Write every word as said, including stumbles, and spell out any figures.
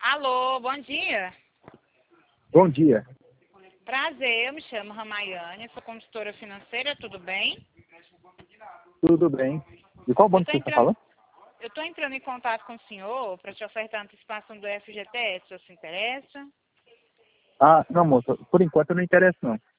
Alô, bom dia. Bom dia. Prazer, eu me chamo Ramayane, sou consultora financeira, tudo bem? Tudo bem. De qual Eu banco tô você está entrando, falando? eu tô entrando em contato com o senhor para te ofertar a antecipação do F G T S, se você se interessa. Ah, não, moça. Por enquanto eu não interesso, não.